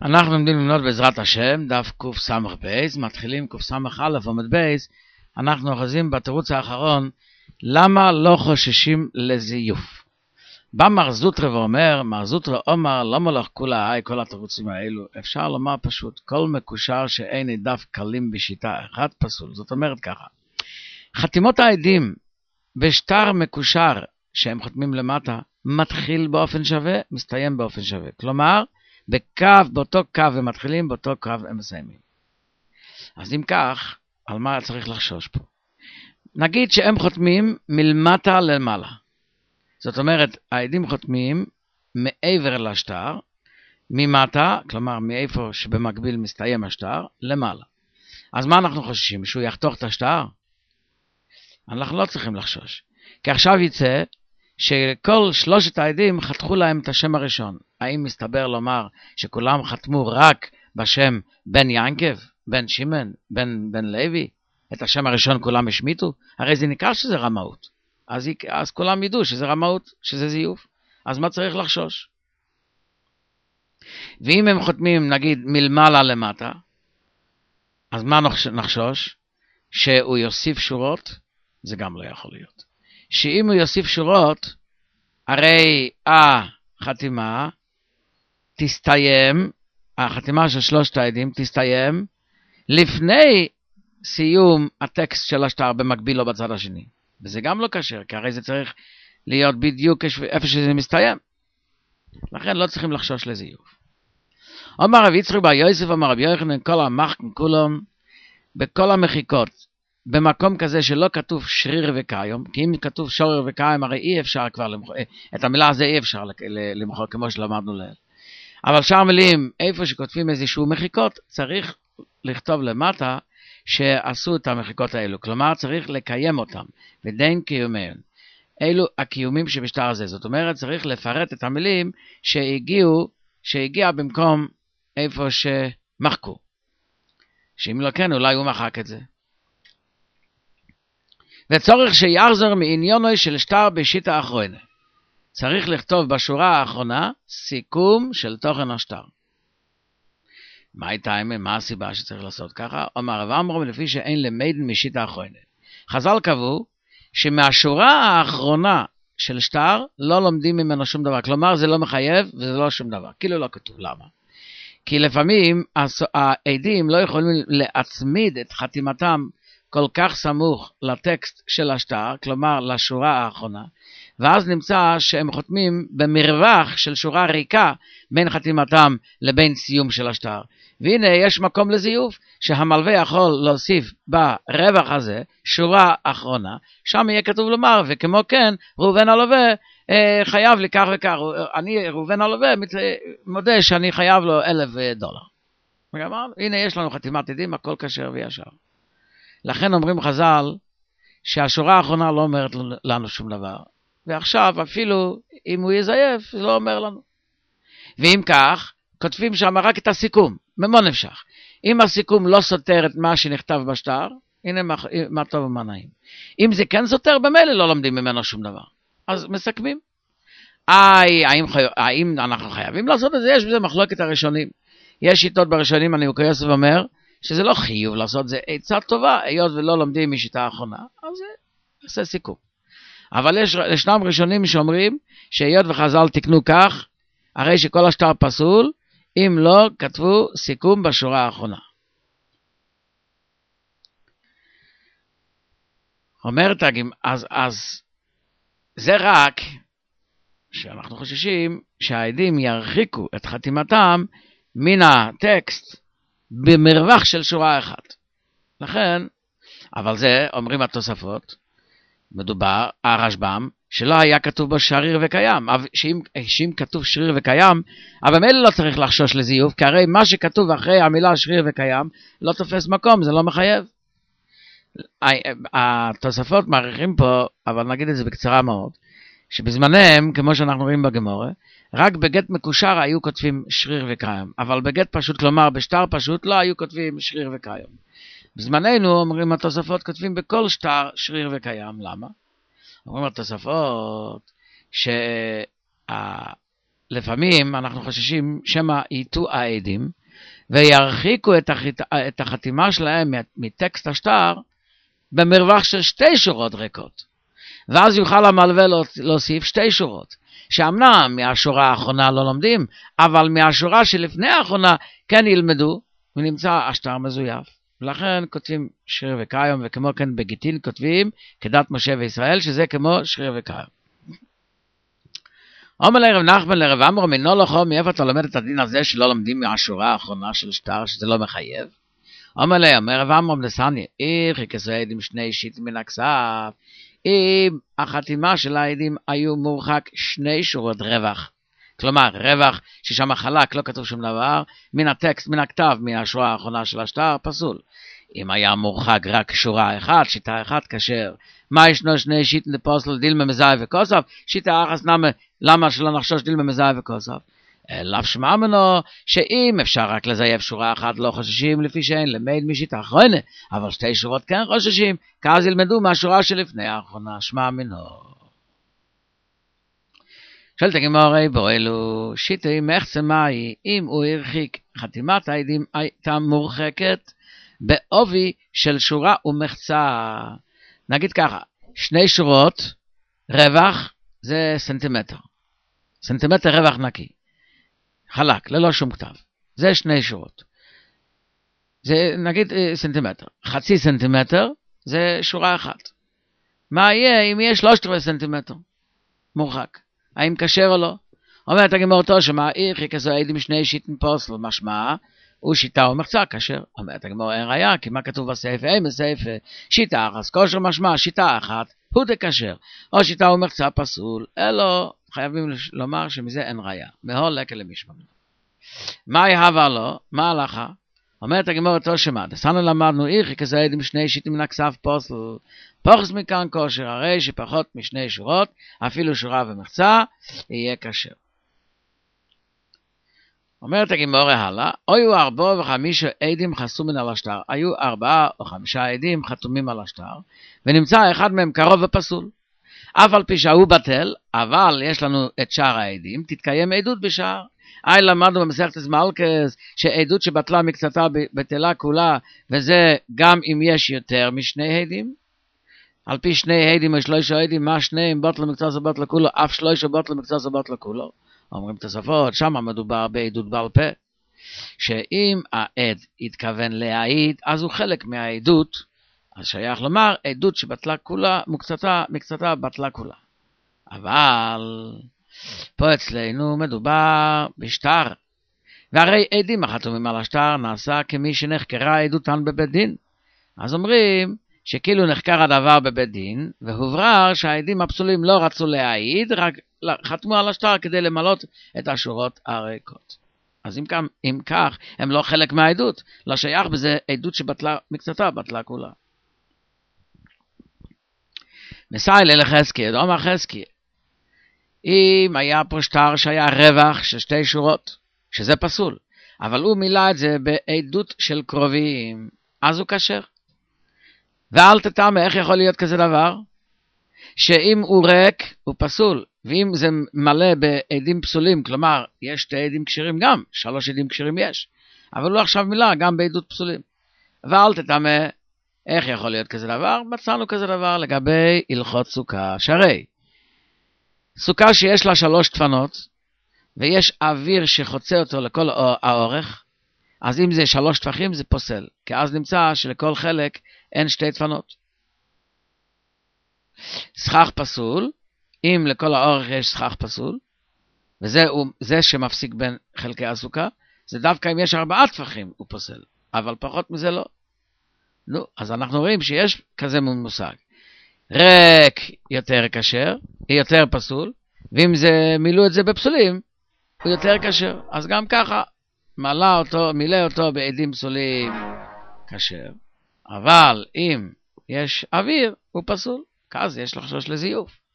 אנחנו לומדים ללמוד בעזרת השם, דף קס"ב, מתחילים קס"א עמוד בייס. אנחנו אוחזים בתירוץ האחרון, למה לא חוששים לזיוף. בא מר זוטרא ואומר, מר זוטרא אומר, למה לך כולה כל התירוצים האלו? אפשר לומר פשוט, כל מקושר שאין דף קלים בשיטה אחת פסול. זאת אומרת ככה, חתימות העדים בשטר מקושר שהם חותמים למטה, מתחיל באופן שווה, מסתיים באופן שווה. כלומר, באותו קו הם מתחילים, באותו קו הם מסיימים. אז אם כך, על מה צריך לחשוש פה? נגיד שהם חותמים מלמטה למעלה. זאת אומרת, העדים חותמים מעבר לשטר, ממטה, כלומר מאיפה שבמקביל מסתיים השטר, למעלה. אז מה אנחנו חוששים? שהוא יחתוך את השטר? אנחנו לא צריכים לחשוש. כי עכשיו יצא שכל שלושת העדים חתכו להם את השם הראשון. האם מסתבר לומר שכולם חתמו רק בשם בן ינקב, בן שמעון, בן לוי? את השם הראשון כולם השמיטו? הרי זה ניכר שזה רמאות. אז כולם ידעו שזה רמאות, שזה זיוף. אז מה צריך לחשוש? ואם הם חותמים נגיד מלמעלה למטה, אז מה נחשוש? שהוא יוסיף שורות? זה גם לא יכול להיות. שאם הוא יוסיף שורות, הרי החתימה תסתיים, החתימה של שלושת העדים תסתיים לפני סיום הטקסט של השטר במקביל או בצד השני. וזה גם לא קשר, כי הרי זה צריך להיות בדיוק איפה שזה מסתיים. לכן לא צריכים לחשוש לזיוף. אומר רב יצחק בר יוסף, אומר רב יוחנן, כל המחקן כולם, בכל המחיקות, במקום כזה שלא כתוב שריר וקיים, כי אם כתוב שורר וקיים, הרי אי אפשר כבר למחוק, את המילה הזה אי אפשר למחוק כמו שלמדנו לעיל. אבל שאר מילים, איפה שכותבים איזשהו מחיקות, צריך לכתוב למטה שעשו את המחיקות האלו. כלומר, צריך לקיים אותם, ודין קיומיהם. אלו הקיומים שבשטר הזה. זאת אומרת, צריך לפרט את המילים שהגיע במקום איפה שמחקו. שאם לא כן, אולי הוא מחק את זה. וצורך שיחזור מעניונו של שטר בשיטה האחרונה. צריך לכתוב בשורה האחרונה סיכום של תוכן השטר. מה הסיבה שצריך לעשות ככה? אומר רב עמרם, לפי שאין למדן משיטה האחרונה. חז"ל קבעו שמהשורה האחרונה של שטר לא לומדים ממנו שום דבר. כלומר, זה לא מחייב וזה לא שום דבר. כאילו לא כתוב. למה? כי לפעמים העדים לא יכולים להצמיד את חתימתם כל כך סמוך לטקסט של השטר, כלומר לשורה האחרונה, ואז נמצא שהם חותמים במרווח של שורה ריקה בין חתימתם לבין סיום של השטר. והנה יש מקום לזיוף, שהמלווה יכול להוסיף ברווח הזה שורה אחרונה, שם יהיה כתוב לומר, וכמו כן, ראובן הלווה חייב לי כך וכך, אני ראובן הלווה מודה שאני חייב לו $1,000. הנה יש לנו חתימת עדים, הכל כשר וישר. לכן אומרים חז"ל שהשורה האחרונה לא אומרת לנו שום דבר. ועכשיו אפילו אם הוא יזייף, זה לא אומר לנו. ואם כך, כותבים שם רק את הסיכום, ממה נפשך. אם הסיכום לא סותר את מה שנכתב בשטר, הנה מה טוב ומה נעים. אם זה כן סותר, במילא לא לומדים ממנו שום דבר. אז מסכמים. האם אנחנו חייבים לעשות את זה? יש בזה מחלוקת הראשונים. יש שיטות בראשונים, אני יוסף אומר, שזה לא חיוב לעשות, זה עצה טובה, היות ולא לומדים משיטה האחרונה, אז זה עושה סיכום. אבל ישנם ראשונים שאומרים, שהיות וחז"ל תקנו כך, הרי שכל השטר פסול, אם לא כתבו סיכום בשורה האחרונה. אומרת הגימרא, אז זה רק שאנחנו חוששים שהעדים ירחיקו את חתימתם מן הטקסט במרווח של שורה אחת. לכן, אבל זה אומרים התוספות, מדובר הרשב"ם, שלא היה כתוב בו שריר וקיים, שאם כתוב שריר וקיים, אבל ממילא לא צריך לחשוש לזיוף, כי הרי מה שכתוב אחרי המילה שריר וקיים, לא תופס מקום, זה לא מחייב. התוספות מעריכים פה, אבל נגיד את זה בקצרה מאוד, שבזמנם, כמו שאנחנו רואים בגמרא, רק בגט מקושר היו כותבים שריר וקיים, אבל בגט פשוט, כלומר בשטר פשוט, לא היו כותבים שריר וקיים. בזמננו אומרים התוספות כותבים בכל שטר שריר וקיים. למה? אומרים התוספות שלפעמים אנחנו חוששים שמא ייטו העדים, וירחיקו את החתימה שלהם מטקסט השטר במרווח של 2 שורות ריקות. ואז יוכל המלווה להוסיף 2 שורות, שאמנם מהשורה האחרונה לא לומדים, אבל מהשורה שלפני האחרונה כן ילמדו, ונמצא השטר מזויף. ולכן כותבים שריר וקיום, וכמו כן בגיטין כותבים כדת משה וישראל, שזה כמו שריר וקיום. אומר לרב נחמן לרב עמרם, אינו לכו, מאיפה אתה לומד את הדין הזה שלא לומדים מהשורה האחרונה של שטר, שזה לא מחייב? אומר רב עמרם לסניה, איך כסעד עם 2 שיטים מן הכסף, אם החתימה של העדים היו מורחק 2 שורות רווח, כלומר רווח ששם חלק, לא כתוב שום דבר, מן הטקסט, מן הכתב, מהשורה האחרונה של השטר, פסול. אם היה מורחק רק שורה אחת, שיטה אחת כשר. מה ישנו 2 שיטים לפוסל דילמה מזאי וכוסף? שיטה אחת למה שלא נחשוש דילמה מזאי וכוסף? אלא שמע מנו שאם אפשר רק לזייף שורה אחת לא חוששים, לפי שאין למד משיטה אחרונה, אבל 2 שורות כן חוששים, כאז ילמדו מהשורה שלפני האחרונה, שמע מנו. שואלת הגמרא באלו, שיטה מחצמאי, אם הוא הרחיק חתימת העדים הייתה מורחקת בעובי של שורה ומחצה. נגיד ככה, 2 שורות רווח זה סנטימטר. סנטימטר רווח נקי. חלק, ללא שום כתב. זה 2 שורות. זה נגיד סנטימטר. 0.5 סנטימטר זה שורה אחת. מה יהיה אם יהיה 3 סנטימטר? מורחק. האם כשר או לא? אומרת הגמרא אותו שמאיר כזו עדים 2 שיטים פוסל, משמע הוא שיטה ומחצה כשר. אומרת הגמרא אין ראיה, כי מה כתוב בספר? אין בספר שיטה אחת כושר, משמע שיטה אחת הוא דכשר, או שיטה ומחצה פסול. אלו חייבים לומר שמזה אין ראיה. מהול לקה למשמע. מה יהבה לו? מה הלכה? אומרת הגמרא אותו שמה, דסנו למדנו איך כזה עדים 2 שיטים מן הכסף פוסל, פוחס מכאן כושר, הרי שפחות מ2 שורות, אפילו שורה ומחצה, יהיה כשר. אומרת הגמרא הלאה, היו 4 ו5 עדים חסומים על השטר, היו 4 או 5 עדים חתומים על השטר, ונמצא אחד מהם קרוב ופסול. אף על פי שהוא בטל, אבל יש לנו את שאר העדים, תתקיים עדות בשאר. למדנו במסכת מלכות שעדות שבטלה מקצתה בטלה כולה, וזה גם אם יש יותר מ2 עדים. על פי 2 עדים או 3 עדים, מה 2 בטלה מקצתה בטלה כולו, אף 3 בטלה מקצתה בטלה כולו. אומרים תוספות, שם מדובר בעדות בעל פה, שאם העד התכוון להעיד, אז הוא חלק מהעדות, אז שייך לומר עדות שבטלה כולה, מקצתה בטלה כולה. אבל פה אצלנו מדובר בשטר, והרי עדים החתומים על השטר נעשה כמי שנחקרה עדותן בבית דין. אז אומרים שכאילו נחקר הדבר בבית דין, והוברר שהעדים הפסולים לא רצו להעיד, רק חתמו על השטר כדי למלות את השורות הריקות. אז אם כך, הם לא חלק מהעדות, לא שייך בזה עדות שבטלה מקצתה, בטלה כולה. מסיילה לחזקי, דומה חזקי. אם היה פה שטר שהיה רווח של 2 שורות, שזה פסול, אבל הוא מילא את זה בעדות של קרובים, אז הוא כשר. ואל תטעמה, איך יכול להיות כזה דבר? שאם הוא ריק, הוא פסול, ואם זה מלא בעדים פסולים, כלומר, יש 2 עדים כשרים גם, 3 עדים כשרים יש, אבל הוא עכשיו מילא גם בעדות פסולים. ואל תטעמה, איך יכול להיות כזה דבר? מצאנו כזה דבר לגבי הלכות סוכה, שהרי סוכה שיש לה 3 דפנות, ויש אוויר שחוצה אותו לכל האורך, אז אם זה 3 טפחים זה פוסל, כי אז נמצא שלכל חלק אין 2 דפנות. סכך פסול, אם לכל האורך יש סכך פסול, וזה שמפסיק בין חלקי הסוכה, זה דווקא אם יש 4 טפחים הוא פוסל, אבל פחות מזה לא. נו, אז אנחנו רואים שיש כזה מושג. ריק יותר כשר, יותר פסול, ואם מילאו את זה בפסולים, הוא יותר כשר. אז גם ככה, מילא אותו בעדים פסולים כשר, אבל אם יש אוויר, הוא פסול. כאז יש לחשוש לזיוף.